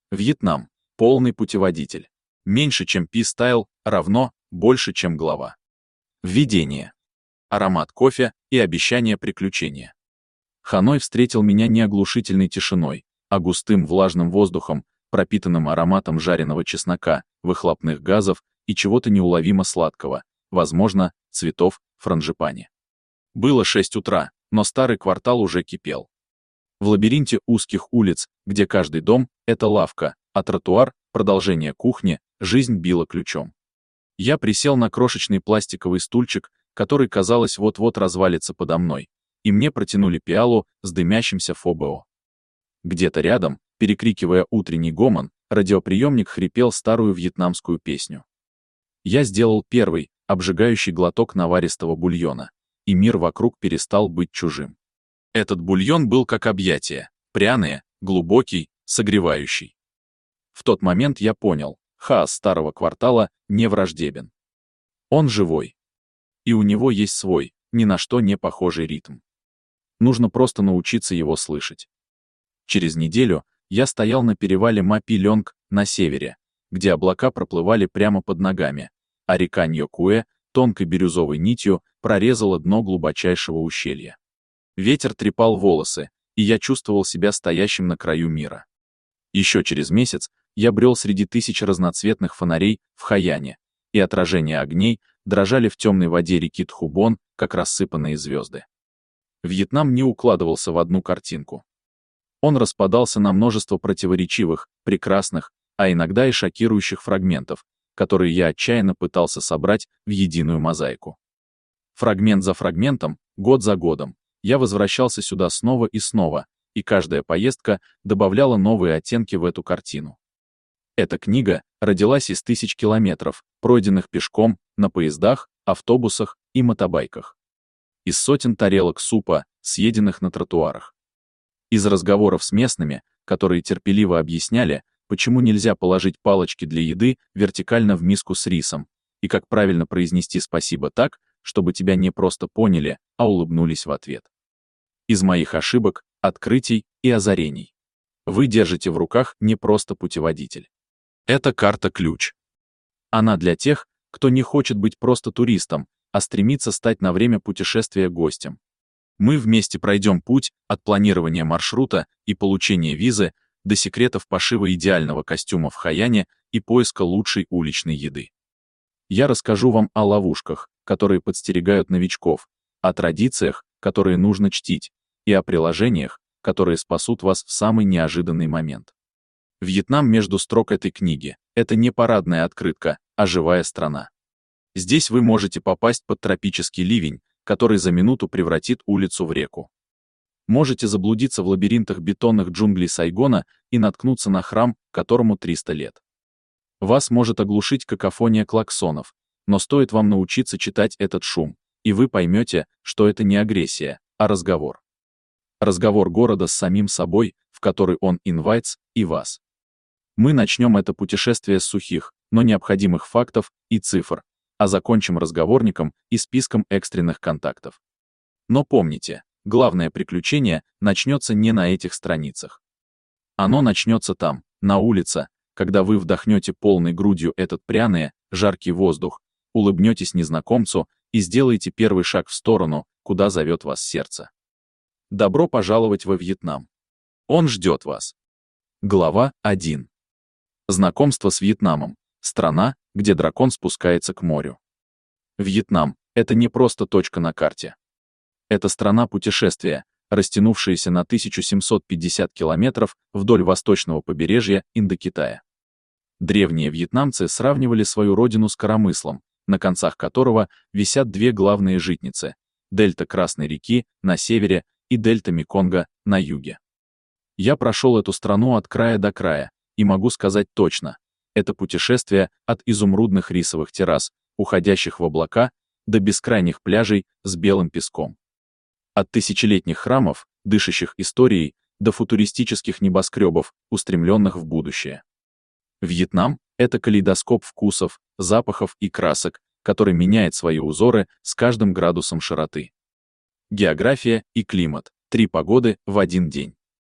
Вьетнам. Полный путеводитель. Меньше, чем P-Style, равно больше, чем глава. Введение. Аромат кофе и обещание приключения. Ханой встретил меня не оглушительной тишиной, а густым влажным воздухом, пропитанным ароматом жареного чеснока, выхлопных газов и чего-то неуловимо сладкого, возможно, цветов франгипани. Было 6 утра, но старый квартал уже кипел. В лабиринте узких улиц, где каждый дом — это лавка, а тротуар — продолжение кухни, жизнь била ключом. Я присел на крошечный пластиковый стульчик, который, казалось, вот-вот развалится подо мной, и мне протянули пиалу с дымящимся фобео. Где-то рядом, перекрикивая утренний гомон, радиоприемник хрипел старую вьетнамскую песню. Я сделал первый, обжигающий глоток наваристого бульона, и мир вокруг перестал быть чужим. Этот бульон был как объятие, пряный, глубокий, согревающий. В тот момент я понял, хаос старого квартала не враждебен. Он живой. И у него есть свой, ни на что не похожий ритм. Нужно просто научиться его слышать. Через неделю я стоял на перевале Ма Пи Лёнг на севере, где облака проплывали прямо под ногами, а река Ньокуэ тонкой бирюзовой нитью прорезала дно глубочайшего ущелья. Ветер трепал волосы, и я чувствовал себя стоящим на краю мира. Еще через месяц я брел среди тысяч разноцветных фонарей в Хаяне, и отражения огней дрожали в темной воде реки Тхубон, как рассыпанные звезды. Вьетнам не укладывался в одну картинку. Он распадался на множество противоречивых, прекрасных, а иногда и шокирующих фрагментов, которые я отчаянно пытался собрать в единую мозаику. Фрагмент за фрагментом, год за годом, я возвращался сюда снова и снова, и каждая поездка добавляла новые оттенки в эту картину. Эта книга родилась из тысяч километров, пройденных пешком, на поездах, автобусах и мотобайках. Из сотен тарелок супа, съеденных на тротуарах. Из разговоров с местными, которые терпеливо объясняли, почему нельзя положить палочки для еды вертикально в миску с рисом, и как правильно произнести спасибо так, чтобы тебя не просто поняли, а улыбнулись в ответ. Из моих ошибок, открытий и озарений. Вы держите в руках не просто путеводитель. Это карта-ключ. Она для тех, кто не хочет быть просто туристом, а стремится стать на время путешествия гостем. Мы вместе пройдем путь от планирования маршрута и получения визы до секретов пошива идеального костюма в Хаяне и поиска лучшей уличной еды. Я расскажу вам о ловушках, которые подстерегают новичков, о традициях, которые нужно чтить, и о приложениях, которые спасут вас в самый неожиданный момент. Вьетнам между строк этой книги — это не парадная открытка, а живая страна. Здесь вы можете попасть под тропический ливень, который за минуту превратит улицу в реку. Можете заблудиться в лабиринтах бетонных джунглей Сайгона и наткнуться на храм, которому 300 лет. Вас может оглушить какофония клаксонов, но стоит вам научиться читать этот шум, и вы поймете, что это не агрессия, а разговор. Разговор города с самим собой, в который он invites и вас. Мы начнем это путешествие с сухих, но необходимых фактов и цифр, а закончим разговорником и списком экстренных контактов. Но помните, главное приключение начнется не на этих страницах. Оно начнется там, на улице, когда вы вдохнете полной грудью этот пряный, жаркий воздух, улыбнетесь незнакомцу и сделаете первый шаг в сторону, куда зовет вас сердце. Добро пожаловать во Вьетнам. Он ждет вас. Глава 1. Знакомство с Вьетнамом. Страна, где дракон спускается к морю. Вьетнам — это не просто точка на карте. Это страна путешествия, растянувшаяся на 1750 километров вдоль восточного побережья Индокитая. Древние вьетнамцы сравнивали свою родину с коромыслом, на концах которого висят две главные житницы — дельта Красной реки на севере и дельта Меконга на юге. Я прошел эту страну от края до края, и могу сказать точно, это путешествие от изумрудных рисовых террас, уходящих в облака, до бескрайних пляжей с белым песком. От тысячелетних храмов, дышащих историей, до футуристических небоскребов, устремленных в будущее. Вьетнам — это калейдоскоп вкусов, запахов и красок, который меняет свои узоры с каждым градусом широты. География и климат — 3 погоды в один день.